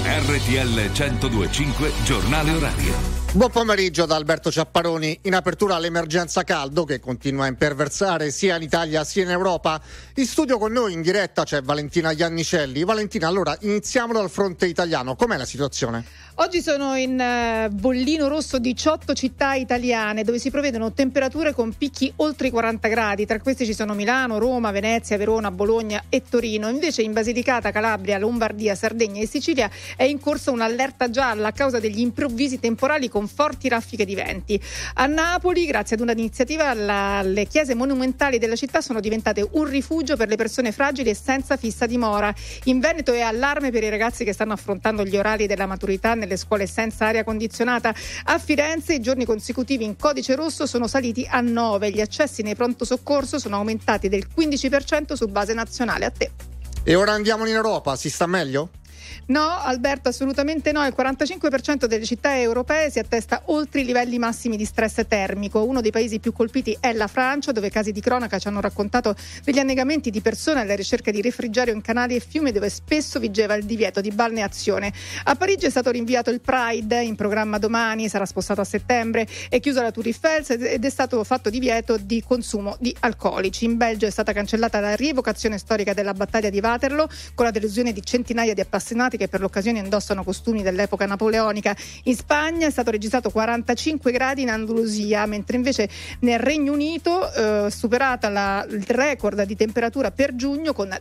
RTL 102.5 Giornale Orario. Buon pomeriggio da Alberto Ciapparoni. In apertura all'emergenza caldo che continua a imperversare sia in Italia sia in Europa. In studio con noi in diretta c'è Valentina Iannicelli. Valentina, allora iniziamo dal fronte italiano. Com'è la situazione? Oggi sono in bollino rosso 18 città italiane dove si prevedono temperature con picchi oltre i 40 gradi. Tra questi ci sono Milano, Roma, Venezia, Verona, Bologna e Torino. Invece in Basilicata, Calabria, Lombardia, Sardegna e Sicilia è in corso un'allerta gialla a causa degli improvvisi temporali con forti raffiche di venti. A Napoli, grazie ad un'iniziativa, le chiese monumentali della città sono diventate un rifugio per le persone fragili e senza fissa dimora. In Veneto è allarme per i ragazzi che stanno affrontando gli orari della maturità nelle scuole senza aria condizionata. A Firenze i giorni consecutivi in codice rosso sono saliti a 9. Gli accessi nei pronto soccorso sono aumentati del 15% su base nazionale. A te. E ora andiamo in Europa, si sta meglio? No, Alberto, assolutamente no. Il 45% delle città europee si attesta oltre i livelli massimi di stress termico. Uno dei paesi più colpiti è la Francia, dove casi di cronaca ci hanno raccontato degli annegamenti di persone alla ricerca di refrigerio in canali e fiumi dove spesso vigeva il divieto di balneazione. A Parigi è stato rinviato il Pride, in programma domani, sarà spostato a settembre. È chiusa la Tour Eiffel ed è stato fatto divieto di consumo di alcolici. In Belgio è stata cancellata la rievocazione storica della battaglia di Waterloo, con la delusione di centinaia di appassionati che per l'occasione indossano costumi dell'epoca napoleonica. In Spagna è stato registrato 45 gradi in Andalusia, mentre invece nel Regno Unito superata il record di temperatura per giugno con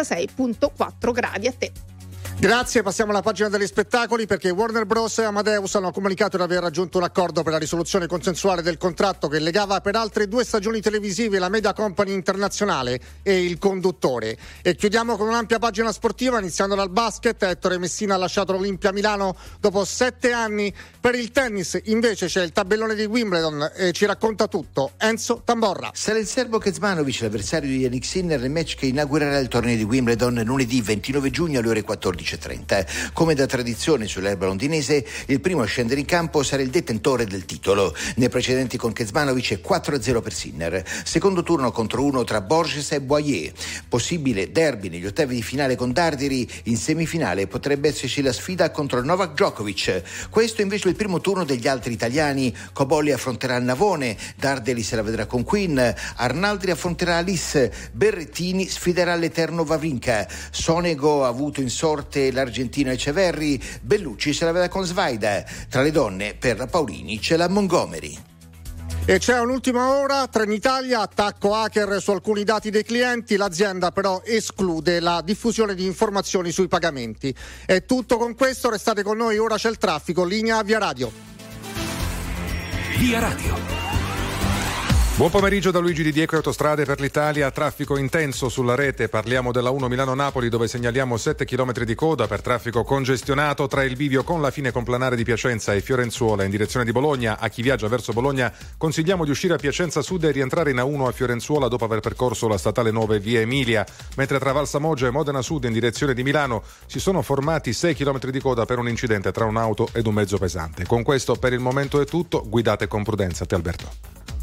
36,4 gradi. A te. Grazie, passiamo alla pagina degli spettacoli perché Warner Bros. E Amadeus hanno comunicato di aver raggiunto un accordo per la risoluzione consensuale del contratto che legava per altre 2 stagioni televisive la Media Company Internazionale e il conduttore. E chiudiamo con un'ampia pagina sportiva iniziando dal basket. Ettore Messina ha lasciato l'Olimpia Milano dopo 7 anni. Per il tennis invece c'è il tabellone di Wimbledon e ci racconta tutto Enzo Tamborra. Sarà il serbo Kecmanovic l'avversario di Jannik Sinner nel match che inaugurerà il torneo di Wimbledon lunedì 29 giugno alle ore 14:30. Come da tradizione sull'erba londinese, il primo a scendere in campo sarà il detentore del titolo. Nei precedenti con Kecmanovic è 4-0 per Sinner. Secondo turno contro 1 tra Borges e Boyer. Possibile derby negli ottavi di finale con Darderi. In semifinale potrebbe esserci la sfida contro Novak Djokovic. Questo invece è il primo turno degli altri italiani. Cobolli affronterà Navone, Darderi se la vedrà con Quinn, Arnaldi affronterà Alice, Berrettini sfiderà l'eterno Wawrinka, Sonego ha avuto in sorte l'argentino Echeverri, Bellucci se la vedrà con Svaida. Tra le donne per Paolini c'è la Montgomery. E c'è un'ultima ora, Trenitalia, attacco hacker su alcuni dati dei clienti, l'azienda però esclude la diffusione di informazioni sui pagamenti. È tutto con questo, restate con noi, ora c'è il traffico, linea Via Radio. Via Radio. Buon pomeriggio da Luigi Di Diego, Autostrade per l'Italia, traffico intenso sulla rete, parliamo della 1 Milano-Napoli dove segnaliamo 7 km di coda per traffico congestionato tra il bivio con la fine complanare di Piacenza e Fiorenzuola in direzione di Bologna. A chi viaggia verso Bologna consigliamo di uscire a Piacenza Sud e rientrare in A1 a Fiorenzuola dopo aver percorso la statale 9 via Emilia, mentre tra Valsamoggia e Modena Sud in direzione di Milano si sono formati 6 km di coda per un incidente tra un'auto ed un mezzo pesante. Con questo per il momento è tutto, guidate con prudenza. A te Alberto.